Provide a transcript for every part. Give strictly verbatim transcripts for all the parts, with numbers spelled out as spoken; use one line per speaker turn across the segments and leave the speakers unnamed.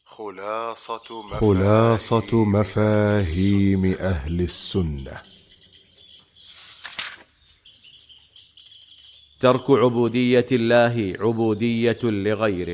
خلاصة مفاهيم,
خلاصة مفاهيم أهل السنة.
ترك عبودية الله عبودية لغيره.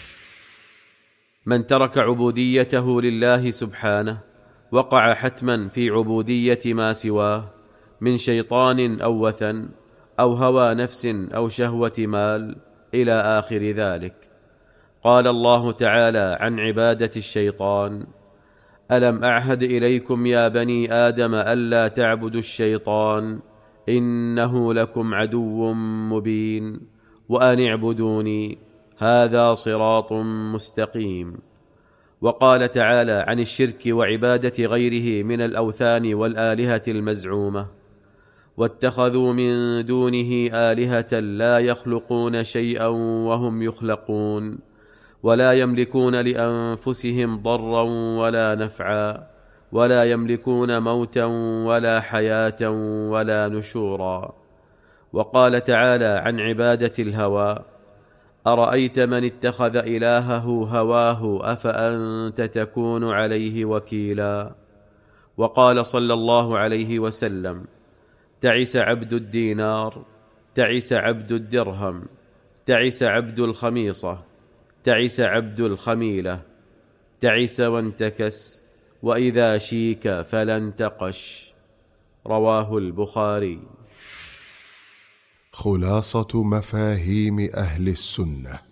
من ترك عبوديته لله سبحانه وقع حتما في عبودية ما سواه من شيطان أو وثن أو هوى نفس أو شهوة مال إلى آخر ذلك. قال الله تعالى عن عبادة الشيطان: ألم أعهد إليكم يا بني آدم ألا تعبدوا الشيطان إنه لكم عدو مبين وأن اعبدوني هذا صراط مستقيم. وقال تعالى عن الشرك وعبادة غيره من الأوثان والآلهة المزعومة: واتخذوا من دونه آلهة لا يخلقون شيئا وهم يخلقون ولا يملكون لأنفسهم ضرا ولا نفعا ولا يملكون موتا ولا حياة ولا نشورا. وقال تعالى عن عبادة الهوى: أرأيت من اتخذ إلهه هواه أفأنت تكون عليه وكيلا. وقال صلى الله عليه وسلم: تعس عبد الدينار، تعس عبد الدرهم، تعس عبد الخميصة، تعس عبد الخميلة، تعس وانتكس، وإذا شيك فلا انتقش. رواه البخاري.
خلاصة مفاهيم أهل السنة.